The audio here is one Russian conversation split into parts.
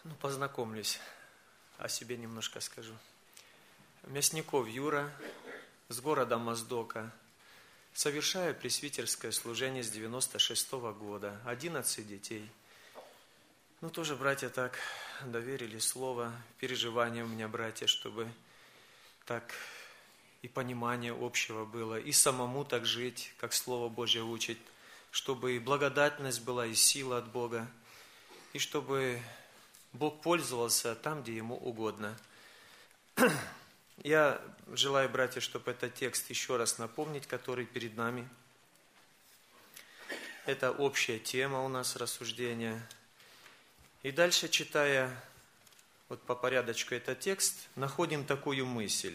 Познакомлюсь, о себе немножко скажу. Мясников Юра, с города Моздока. Совершаю пресвитерское служение с 96-го года. 11 детей. Тоже братья так доверили слово, переживания у меня, братья, чтобы так и понимание общего было, и самому так жить, как Слово Божье учит, чтобы и благодатность была, и сила от Бога, и чтобы Бог пользовался там, где Ему угодно. Я желаю, братья, чтобы этот текст еще раз напомнить, который перед нами. Это общая тема у нас рассуждения. И дальше, читая по порядочку этот текст, находим такую мысль.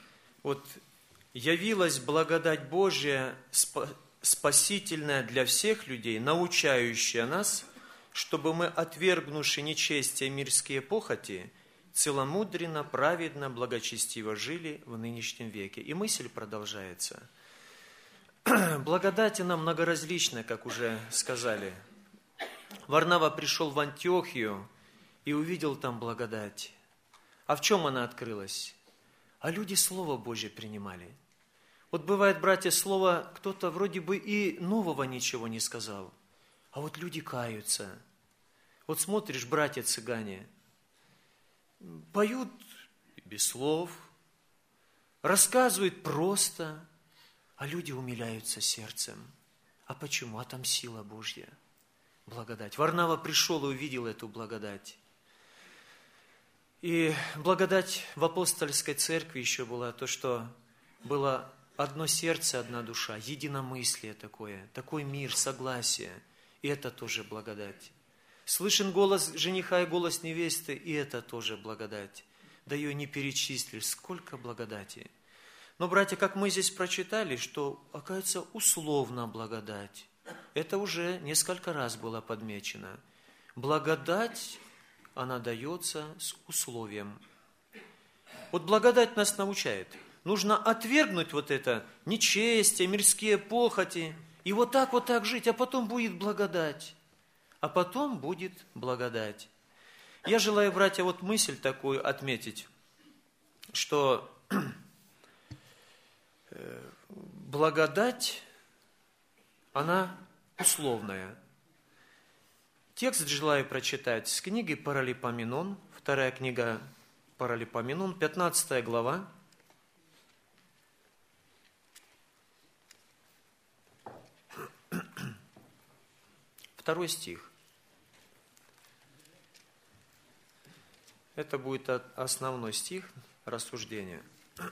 Явилась благодать Божья, спасительная для всех людей, научающая нас, чтобы мы, отвергнувши нечестие мирские похоти, целомудренно, праведно, благочестиво жили в нынешнем веке. И мысль продолжается. Благодать она многоразлична, как уже сказали. Варнава пришел в Антиохию и увидел там благодать. А в чем она открылась? А люди Слово Божье принимали. Бывает, братья, слово, кто-то вроде бы и нового ничего не сказал, а люди каются. Смотришь, братья-цыгане, поют без слов, рассказывают просто, а люди умиляются сердцем. А почему? А там сила Божья, благодать. Варнава пришел и увидел эту благодать. И благодать в апостольской церкви еще была то, что было одно сердце, одна душа, единомыслие такое, такой мир, согласие. И это тоже благодать. Слышен голос жениха и голос невесты, и это тоже благодать. Да ее не перечислишь, сколько благодати. Но, братья, как мы здесь прочитали, что, оказывается, условно благодать. Это уже несколько раз было подмечено. Благодать, она дается с условием. Благодать нас научает. Нужно отвергнуть это нечестие, мирские похоти, и так жить, а потом будет благодать. А потом будет благодать. Я желаю, братья, мысль такую отметить, что благодать, она условная. Текст желаю прочитать с книги Паралипоменон, вторая книга Паралипоменон, 15 глава. Второй стих. Это будет основной стих рассуждения.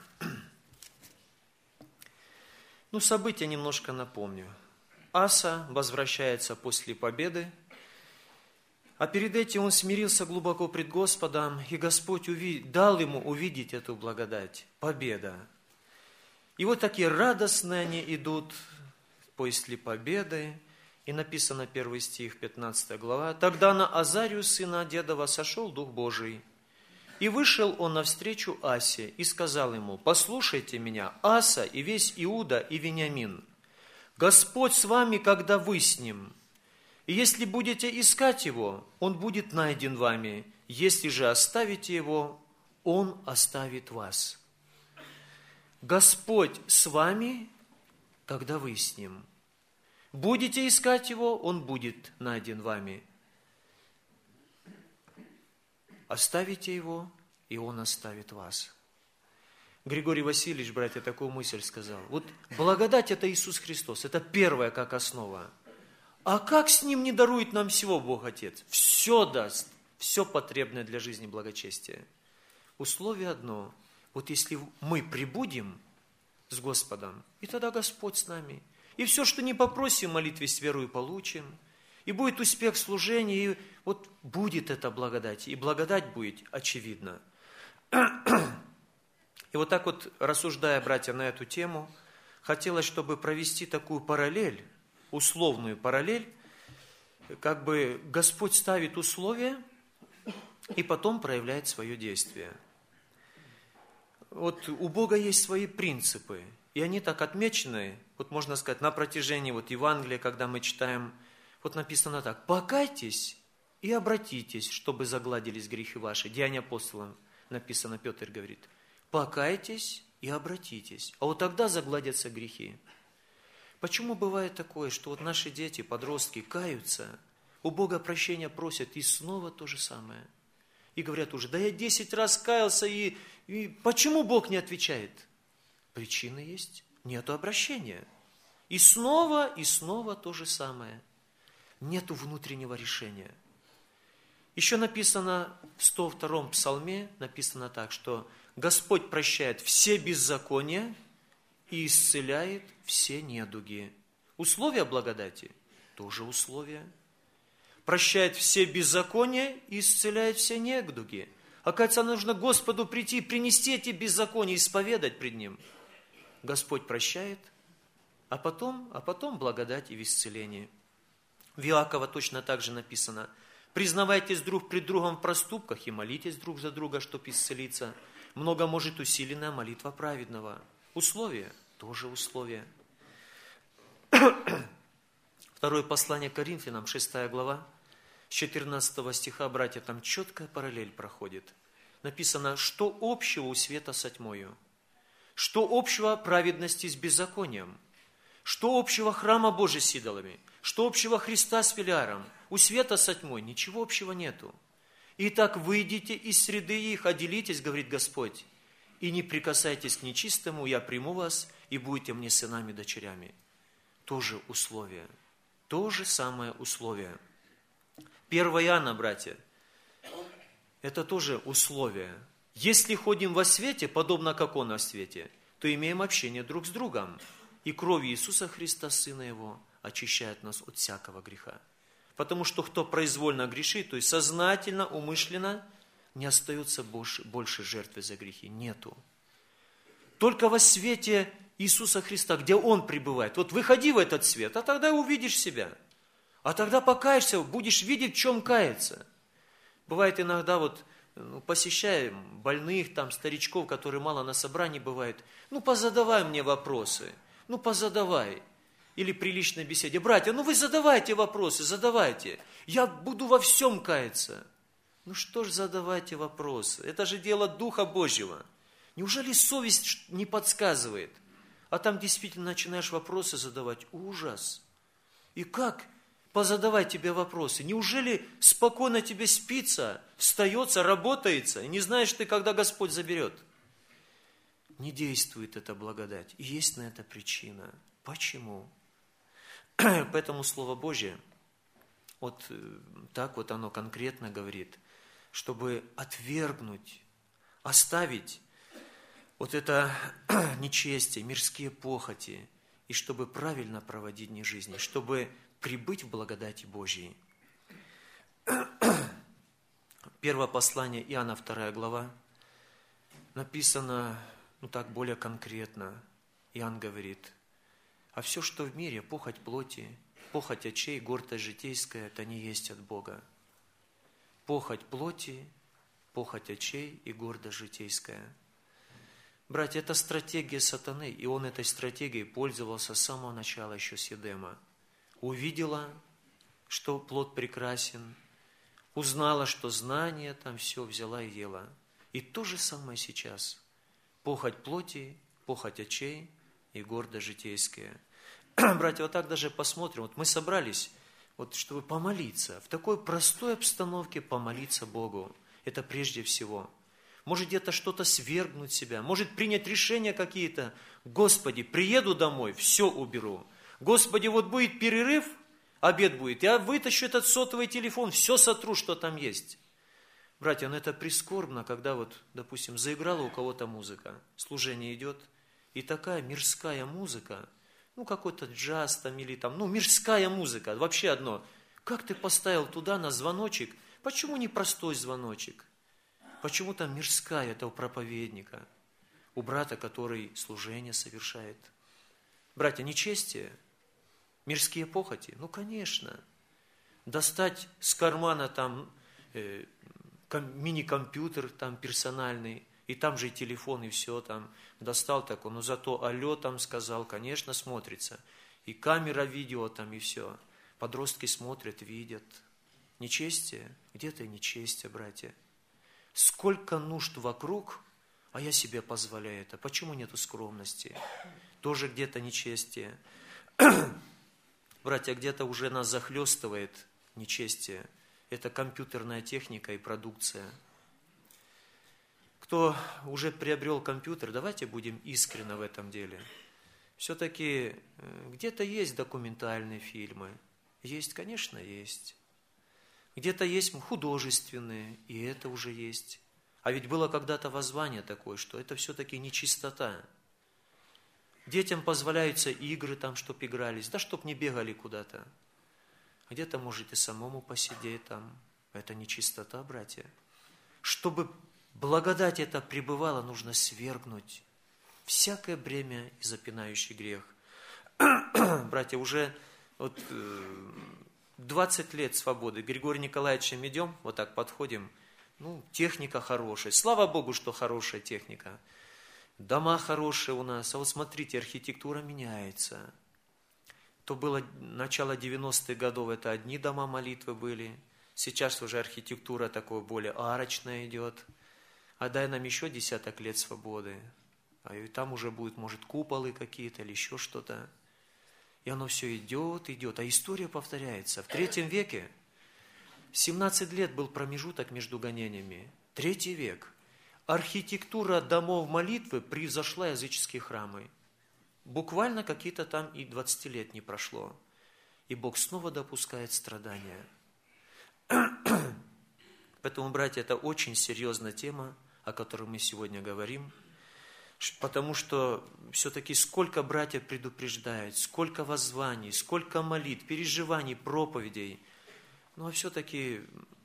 События немножко напомню. Аса возвращается после победы, а перед этим он смирился глубоко пред Господом, и Господь дал ему увидеть эту благодать, победа. И такие радостные они идут после победы. И написано 1 стих, 15 глава. «Тогда на Азарию, сына Дедова, сошел Дух Божий. И вышел он навстречу Асе и сказал ему: послушайте меня, Аса и весь Иуда и Вениамин. Господь с вами, когда вы с ним. И если будете искать его, он будет найден вами. Если же оставите его, он оставит вас. Господь с вами, когда вы с ним. Будете искать его, он будет найден вами. Оставите его, и он оставит вас». Григорий Васильевич, братья, такую мысль сказал. Благодать – это Иисус Христос, это первое как основа. А как с ним не дарует нам всего Бог Отец? Все даст, все потребное для жизни благочестия. Условие одно. Если мы прибудем с Господом, и тогда Господь с нами. И все, что не попросим в молитве с верою, получим. И будет успех в служении, и будет эта благодать. И благодать будет очевидна. И так рассуждая, братья, на эту тему, хотелось, чтобы провести такую параллель, условную параллель, как бы Господь ставит условия и потом проявляет свое действие. У Бога есть свои принципы, и они так отмечены, можно сказать, на протяжении Евангелия, когда мы читаем, написано так: покайтесь и обратитесь, чтобы загладились грехи ваши. Деяния апостолов написано, Петр говорит, покайтесь и обратитесь, а вот тогда загладятся грехи. Почему бывает такое, что вот наши дети, подростки каются, у Бога прощения просят, и снова то же самое. И говорят уже, да я 10 раз каялся, и почему Бог не отвечает? Причина есть, нету обращения. И снова то же самое. Нету внутреннего решения. Еще написано в 102-м псалме, написано так, что Господь прощает все беззакония и исцеляет все недуги. Условия благодати тоже условия. Прощает все беззакония и исцеляет все недуги. Оказывается, нужно Господу прийти, принести эти беззакония, исповедать пред Ним. Господь прощает, а потом благодать и в исцелении. В Иакова точно так же написано, признавайтесь друг пред другом в проступках и молитесь друг за друга, чтобы исцелиться. Много может усиленная молитва праведного. Условия, тоже условия. Второе послание к Коринфянам, 6 глава, с 14 стиха, братья, там четкая параллель проходит. Написано, что общего у света со тьмою, что общего праведности с беззаконием, что общего храма Божия с идолами, что общего Христа с Велиаром, у света со тьмой ничего общего нету. Итак, выйдите из среды их, отделитесь, говорит Господь, и не прикасайтесь к нечистому, я приму вас, и будете мне сынами и дочерями. Тоже условие, то же самое условие. 1 Иоанна, братья, это тоже условие. Если ходим во свете, подобно как Он во свете, то имеем общение друг с другом. И кровь Иисуса Христа, Сына Его, очищает нас от всякого греха. Потому что кто произвольно грешит, то есть сознательно, умышленно, не остается больше жертвы за грехи. Нету. Только во свете Иисуса Христа, где Он пребывает. Вот выходи в этот свет, а тогда увидишь себя. А тогда покаешься, будешь видеть, в чем каяться. Бывает иногда посещаем больных, там, старичков, которые мало на собрании бывают. Позадавай мне вопросы. Позадавай. Или при личной беседе. Братья, вы задавайте вопросы, задавайте. Я буду во всем каяться. Что ж задавайте вопросы? Это же дело Духа Божьего. Неужели совесть не подсказывает? А там действительно начинаешь вопросы задавать. Ужас. И как позадавать тебе вопросы? Неужели спокойно тебе спится, встается, работается, и не знаешь ты, когда Господь заберет? Не действует эта благодать. И есть на это причина. Почему? Поэтому Слово Божье, так оно конкретно говорит, чтобы отвергнуть, оставить это нечестие, мирские похоти, и чтобы правильно проводить дни жизни, чтобы прибыть в благодати Божьей. Первое послание Иоанна, 2 глава, написано, так более конкретно. Иоанн говорит, а все, что в мире, похоть плоти, похоть очей, гордость житейская, это не есть от Бога. Похоть плоти, похоть очей и гордость житейская. Братья, это стратегия сатаны, и он этой стратегией пользовался с самого начала еще с Едема. Увидела, что плод прекрасен, узнала, что знание, там все взяла и ела. И то же самое сейчас. Похоть плоти, похоть очей и гордость житейская. Братья, так даже посмотрим. Мы собрались, чтобы помолиться. В такой простой обстановке помолиться Богу. Это прежде всего. Может где-то что-то свергнуть себя. Может принять решения какие-то. Господи, приеду домой, все уберу. Господи, будет перерыв, обед будет. Я вытащу этот сотовый телефон, все сотру, что там есть. Братья, это прискорбно, когда допустим, заиграла у кого-то музыка. Служение идет. И такая мирская музыка. Какой-то джаз там или мирская музыка, вообще одно. Как ты поставил туда на звоночек? Почему не простой звоночек? Почему там мирская, это у проповедника, у брата, который служение совершает? Братья, нечестие, мирские похоти? Конечно. Достать с кармана мини-компьютер персональный, и там же и телефон, и все там. Достал такой, но зато алло там сказал, конечно, смотрится. И камера, видео там, и все. Подростки смотрят, видят. Нечестие? Где-то нечестие, братья. Сколько нужд вокруг, а я себе позволяю это. Почему нету скромности? Тоже где-то нечестие. Братья, где-то уже нас захлестывает нечестие. Это компьютерная техника и продукция. Кто уже приобрел компьютер, давайте будем искренны в этом деле. Все-таки где-то есть документальные фильмы. Есть, конечно, есть. Где-то есть художественные, и это уже есть. А ведь было когда-то воззвание такое, что это все-таки нечистота. Детям позволяются игры там, чтоб игрались, да чтоб не бегали куда-то. Где-то можете самому посидеть там. Это нечистота, братья. Чтобы благодать эта пребывала, нужно свергнуть всякое бремя и запинающий грех. Братья, уже 20 лет свободы. Григорий Николаевичем идем, вот так подходим. Техника хорошая. Слава Богу, что хорошая техника. Дома хорошие у нас. А вот смотрите, архитектура меняется. То было начало 90-х годов, это одни дома молитвы были. Сейчас уже архитектура такое более арочная идет. А дай нам еще десяток лет свободы. А и там уже будет, может, куполы какие-то или еще что-то. И оно все идет, идет. А история повторяется. В 3 веке 17 лет был промежуток между гонениями. 3 век. Архитектура домов молитвы превзошла языческие храмы. Буквально какие-то там и 20 лет не прошло. И Бог снова допускает страдания. Поэтому, братья, это очень серьезная тема, о которой мы сегодня говорим. Потому что все-таки сколько братья предупреждают, сколько воззваний, сколько молитв, переживаний, проповедей. А все-таки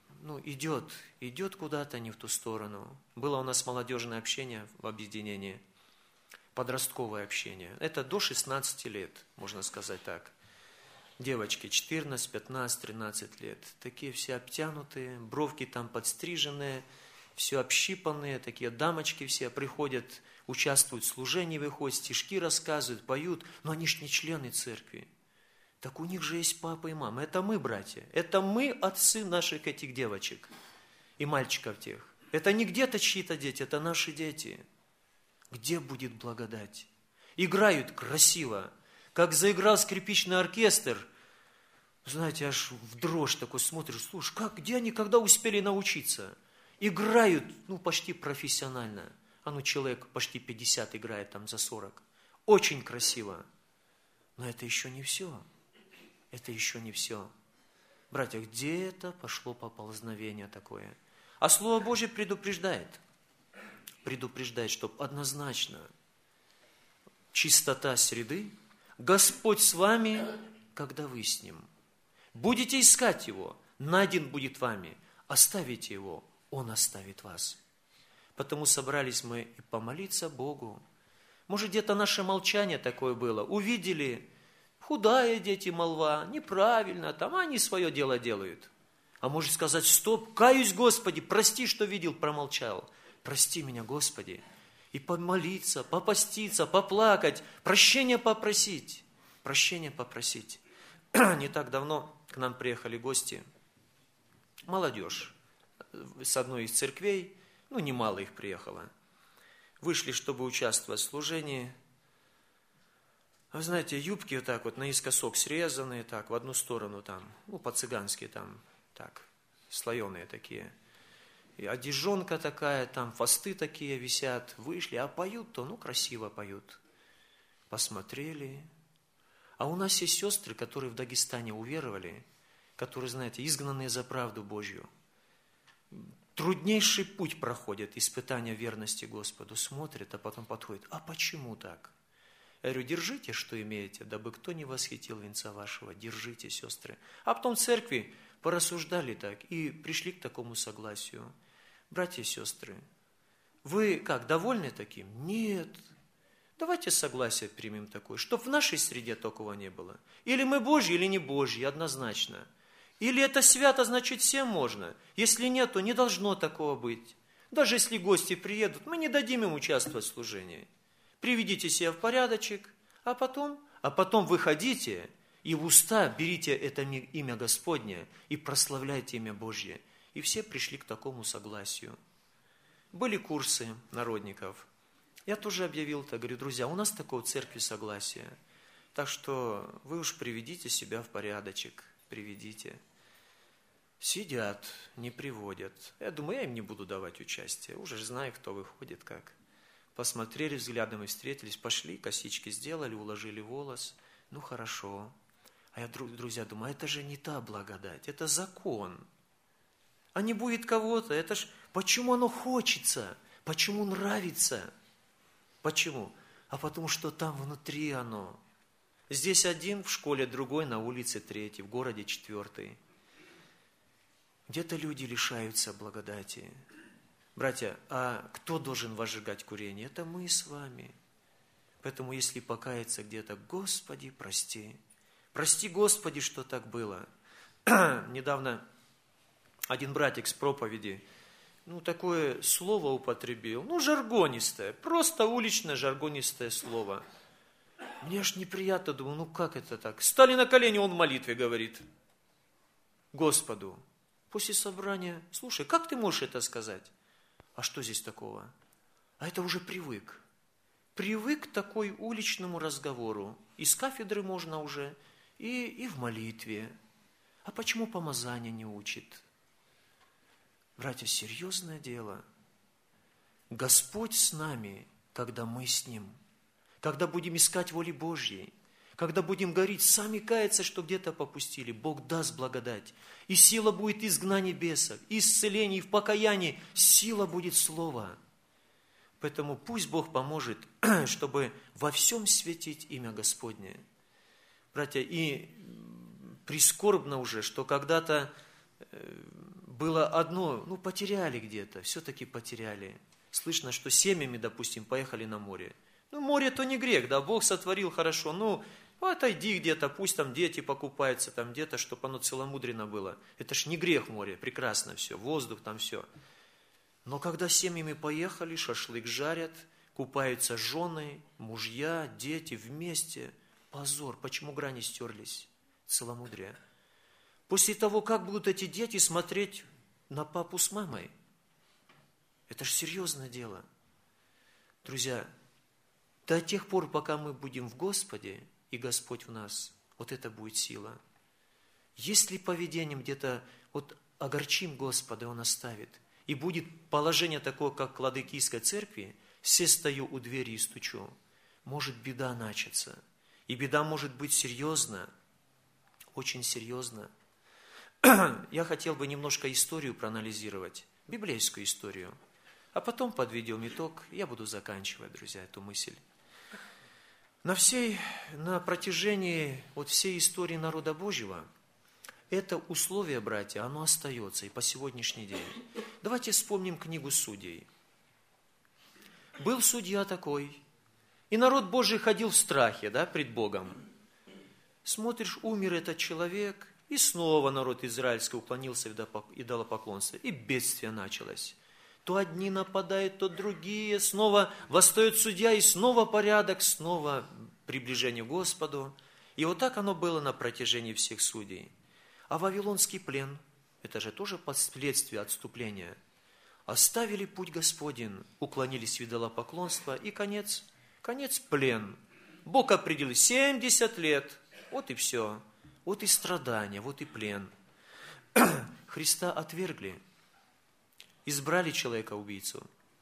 идет куда-то не в ту сторону. Было у нас молодежное общение в объединении, подростковое общение. Это до 16 лет, можно сказать так. Девочки 14, 15, 13 лет. Такие все обтянутые, бровки там подстриженные, все общипанные, такие дамочки все приходят, участвуют в служении, выходят, стишки рассказывают, поют. Но они ж не члены церкви. Так у них же есть папа и мама. Это мы, братья. Это мы, отцы наших этих девочек и мальчиков тех. Это не где-то чьи-то дети, это наши дети. Где будет благодать? Играют красиво. Как заиграл скрипичный оркестр, знаете, аж в дрожь такой смотришь, слушай, где они, когда успели научиться? Играют, почти профессионально. Человек почти 50 играет там за 40. Очень красиво. Но это еще не все. Это еще не все. Братья, где-то пошло поползновение такое. А Слово Божье предупреждает. Предупреждает, чтобы однозначно чистота среды, Господь с вами, когда вы с Ним. Будете искать Его, найден будет вами. Оставите Его, Он оставит вас. Потому собрались мы и помолиться Богу. Может, где-то наше молчание такое было. Увидели, худая дети молва, неправильно, там они свое дело делают. А может сказать, стоп, каюсь, Господи, прости, что видел, промолчал. Прости меня, Господи. И помолиться, попаститься, поплакать, прощения попросить. Прощения попросить. Не так давно к нам приехали гости, молодежь, с одной из церквей, немало их приехало. Вышли, чтобы участвовать в служении. Вы знаете, юбки вот так вот наискосок срезанные, так, в одну сторону там, по-цыгански там, так, слоеные такие. И одежонка такая, там фасты такие висят, вышли, а поют-то, красиво поют. Посмотрели. А у нас есть сестры, которые в Дагестане уверовали, которые, знаете, изгнанные за правду Божью. Труднейший путь проходят, испытания верности Господу, смотрят, а потом подходят. А почему так? Я говорю, держите, что имеете, дабы кто не восхитил венца вашего. Держите, сестры. А потом в церкви порассуждали так и пришли к такому согласию. Братья и сестры, вы как, довольны таким? Нет. Давайте согласие примем такое, чтобы в нашей среде такого не было. Или мы Божьи, или не Божьи, однозначно. Или это свято, значит, всем можно. Если нет, то не должно такого быть. Даже если гости приедут, мы не дадим им участвовать в служении. Приведите себя в порядочек, а потом выходите И в уста берите это имя Господне и прославляйте имя Божье. И все пришли к такому согласию. Были курсы народников. Я тоже объявил так, говорю, друзья, у нас такое в церкви согласие. Так что вы уж приведите себя в порядочек, приведите. Сидят, не приводят. Я думаю, я им не буду давать участие. Уже знаю, кто выходит как. Посмотрели взглядом и встретились, пошли, косички сделали, уложили волос. Ну, хорошо. А я, друзья, думаю, это же не та благодать, это закон. А не будет кого-то, это ж почему оно хочется, почему нравится? Почему? А потому что там внутри оно. Здесь один в школе, другой на улице третий, в городе четвертый. Где-то люди лишаются благодати. Братья, а кто должен возжигать курение? Это мы с вами. Поэтому, если покаяться где-то, Господи, прости. Прости, Господи, что так было. Недавно один братик с проповеди, такое слово употребил, жаргонистое, просто уличное жаргонистое слово. Мне аж неприятно, думаю, как это так? Стали на колени, он в молитве говорит Господу. После собрания, слушай, как ты можешь это сказать? А что здесь такого? А это уже привык. Привык к такой уличному разговору. Из кафедры можно уже, и в молитве. А почему помазание не учит? Братья, серьезное дело. Господь с нами, когда мы с Ним. Когда будем искать воли Божьей. Когда будем говорить, сами каяться, что где-то попустили, Бог даст благодать. И сила будет изгнания бесов, и исцеление, и в покаянии. Сила будет слова. Поэтому пусть Бог поможет, чтобы во всем светить имя Господне. Братья, и прискорбно уже, что когда-то было одно, потеряли где-то, все-таки потеряли. Слышно, что семьями, допустим, поехали на море. Море-то не грех, да, Бог сотворил хорошо, отойди где-то, пусть там дети покупаются, там где-то, чтобы оно целомудренно было. Это ж не грех море, прекрасно все, воздух там все. Но когда семьями поехали, шашлык жарят, купаются жены, мужья, дети вместе, позор, почему грани стерлись? Целомудрие. После того, как будут эти дети смотреть на папу с мамой? Это ж серьезное дело. Друзья, до тех пор, пока мы будем в Господе, и Господь в нас, вот это будет сила. Если поведением где-то огорчим Господа, Он оставит, и будет положение такое, как в Ладыкийской церкви, все стою у двери и стучу, может беда начаться. И беда может быть серьезна, очень серьезна. Я хотел бы немножко историю проанализировать, библейскую историю, а потом подведем итог, я буду заканчивать, друзья, эту мысль. На протяжении всей истории народа Божьего это условие, братья, оно остается и по сегодняшний день. Давайте вспомним книгу Судей. Был судья такой, и народ Божий ходил в страхе, пред Богом. Смотришь, умер этот человек, и снова народ израильский уклонился в идолопоклонство, и бедствие началось. То одни нападают, то другие, снова восстает судья, и снова порядок, снова приближение к Господу. И вот так оно было на протяжении всех судей. А вавилонский плен, это же тоже последствие отступления. Оставили путь Господень, уклонились в идолопоклонство, и конец плен. Бог определил 70 лет, вот и все. Вот и страдания, вот и плен. Христа отвергли. Избрали человека-убийцу.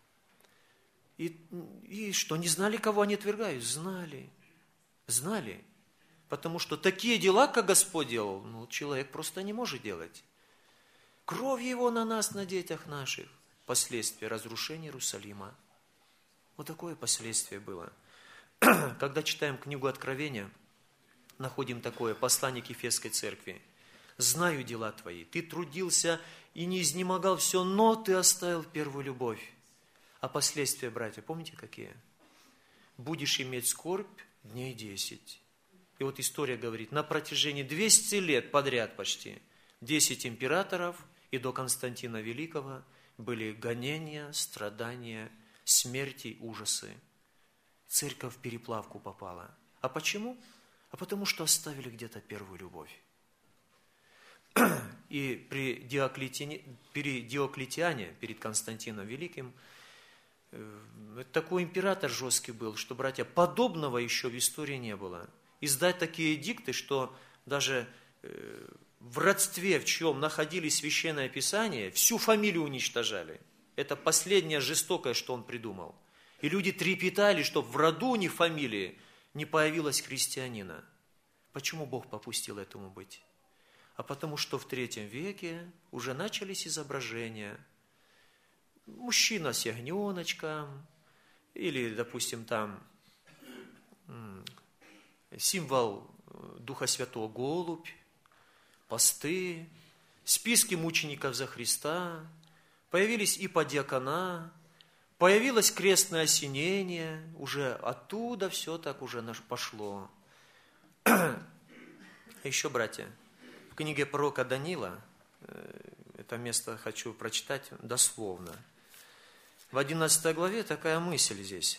И что, не знали, кого они отвергают? Знали. Потому что такие дела, как Господь делал, человек просто не может делать. Кровь Его на нас, на детях наших. Последствия разрушения Иерусалима. Вот такое последствие было. Когда читаем книгу Откровения, находим такое послание к Ефесской церкви. «Знаю дела твои, ты трудился и не изнемогал все, но ты оставил первую любовь». А последствия, братья, помните какие? «Будешь иметь скорбь дней 10». И вот история говорит, на протяжении 200 лет подряд почти 10 императоров и до Константина Великого были гонения, страдания, смерти, ужасы. Церковь в переплавку попала. А почему? а потому что оставили где-то первую любовь. И при Диоклетиане, перед Константином Великим, такой император жесткий был, что, братья, подобного еще в истории не было. Издать такие эдикты, что даже в родстве, в чем находились Священное Писание, всю фамилию уничтожали. Это последнее жестокое, что он придумал. И люди трепетали, чтобы в роду у них фамилии не появилось христианина. Почему Бог попустил этому быть? А потому что в III веке уже начались изображения. Мужчина с ягненочком, или, допустим, там символ Духа Святого голубь, посты, списки мучеников за Христа, появились иподиакона, появилось крестное осенение, уже оттуда все так уже пошло. Еще, братья, в книге пророка Даниила, это место хочу прочитать дословно, в 11 главе такая мысль здесь.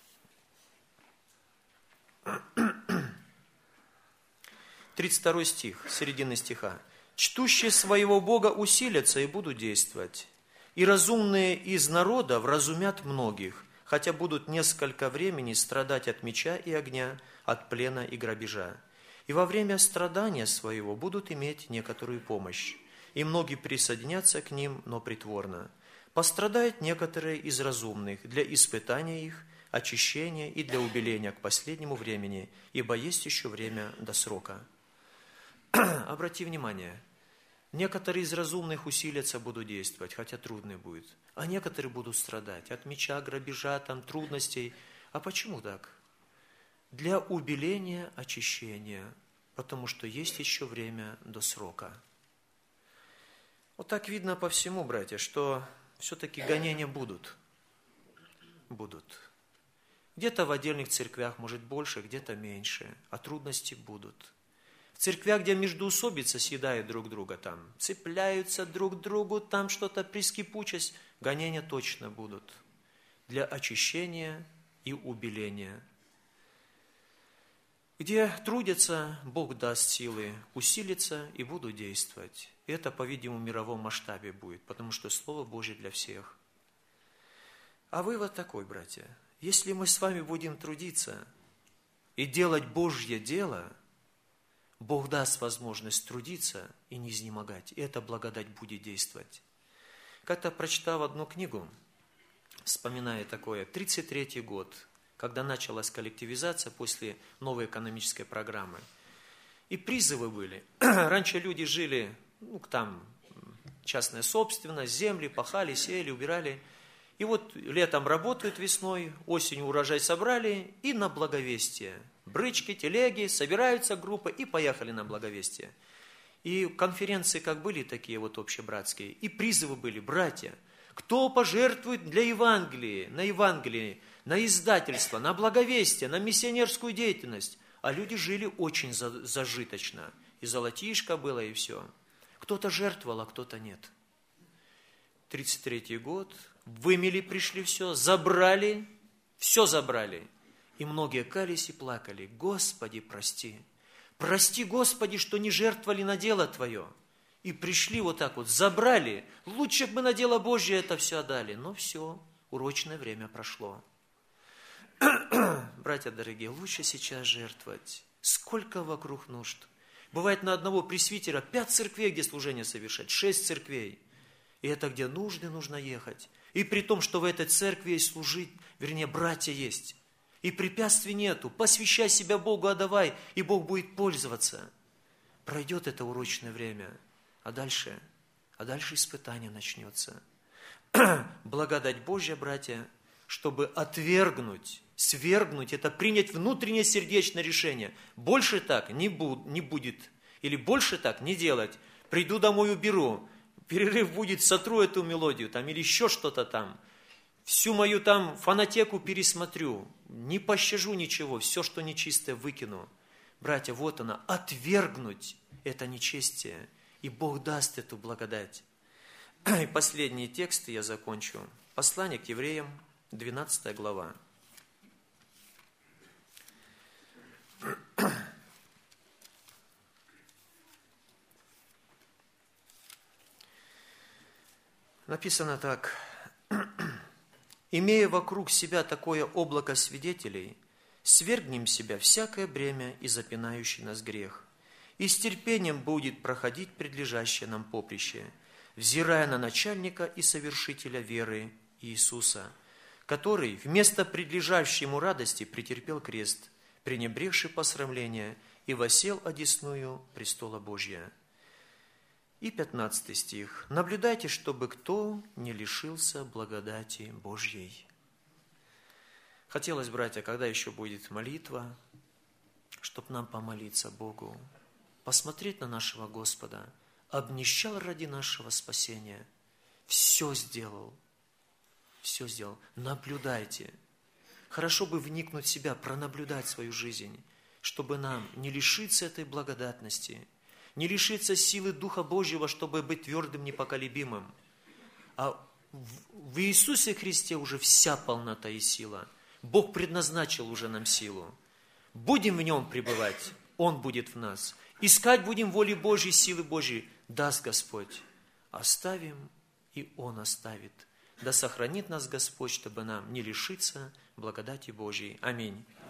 32 стих, середины стиха. «Чтущие своего Бога усилятся и будут действовать, и разумные из народа вразумят многих, хотя будут несколько времени страдать от меча и огня, от плена и грабежа. И во время страдания своего будут иметь некоторую помощь, и многие присоединятся к ним, но притворно. Пострадают некоторые из разумных для испытания их, очищения и для убеления к последнему времени, ибо есть еще время до срока». Обрати внимание, некоторые из разумных усилятся, будут действовать, хотя трудно будет, а некоторые будут страдать от меча, грабежа, там, трудностей. А почему так? Для убеления, очищения, потому что есть еще время до срока. Вот так видно по всему, братья, что все-таки гонения будут. Будут. Где-то в отдельных церквях, может, больше, где-то меньше, а трудности будут. В церквях, где междоусобица съедают друг друга, там, цепляются друг к другу, там что-то прискипучесть, гонения точно будут для очищения и убеления. Где трудятся, Бог даст силы усилиться и будут действовать. Это, по-видимому, в мировом масштабе будет, потому что Слово Божье для всех. А вывод такой, братья, если мы с вами будем трудиться и делать Божье дело, Бог даст возможность трудиться и не изнемогать, и эта благодать будет действовать. Как-то прочитав одну книгу, вспоминая такое, 1933 год, когда началась коллективизация после новой экономической программы, и призывы были. Раньше люди жили, там, частная собственность, земли, пахали, сеяли, убирали. И вот летом работают, весной, осенью урожай собрали, и на благовестие. Брычки, телеги, собираются группы и поехали на благовестие. И конференции как были такие вот общебратские, и призывы были: братья, кто пожертвует для Евангелия, на издательство, на благовестие, на миссионерскую деятельность. А люди жили очень зажиточно. И золотишко было, и все. Кто-то жертвовал, а кто-то нет. 1933 год, вымели, пришли все забрали. И многие кались и плакали: Господи, прости. Прости, Господи, что не жертвовали на дело Твое. И пришли вот так вот, забрали. Лучше бы на дело Божье это все отдали. Но все, урочное время прошло. Братья дорогие, лучше сейчас жертвовать. Сколько вокруг нужд. Бывает на одного пресвитера 5 церквей, где служение совершать, 6 церквей. И это где нужно ехать. И при том, что в этой церкви есть служить, братья есть. И препятствий нету. Посвящай себя Богу, отдавай, и Бог будет пользоваться. Пройдет это урочное время, а дальше испытание начнется. Благодать Божья, братья, чтобы свергнуть, это принять внутреннее сердечное решение. Больше так не будет, или больше так не делать. Приду домой, уберу. Перерыв будет, сотру эту мелодию, там, или еще что-то там. Всю мою там фонотеку пересмотрю, не пощажу ничего, все, что нечистое, выкину. Братья, вот она, отвергнуть это нечестие, и Бог даст эту благодать. И последние тексты я закончу. Послание к евреям, 12 глава. Написано так. «Имея вокруг себя такое облако свидетелей, свергнем с себя всякое бремя и запинающий нас грех, и с терпением будет проходить предлежащее нам поприще, взирая на начальника и совершителя веры Иисуса, который вместо предлежащей ему радости претерпел крест, пренебрегший посрамление, и воссел одесную престола Божия». И 15 стих. «Наблюдайте, чтобы кто не лишился благодати Божьей». Хотелось, братья, когда еще будет молитва, чтобы нам помолиться Богу, посмотреть на нашего Господа, обнищал ради нашего спасения, все сделал. Наблюдайте. Хорошо бы вникнуть в себя, пронаблюдать свою жизнь, чтобы нам не лишиться этой благодатности, не лишиться силы Духа Божьего, чтобы быть твердым, непоколебимым. А в Иисусе Христе уже вся полнота и сила. Бог предназначил уже нам силу. Будем в Нем пребывать, Он будет в нас. Искать будем воли Божьей, силы Божьей, даст Господь. Оставим, и Он оставит. Да сохранит нас Господь, чтобы нам не лишиться благодати Божьей. Аминь.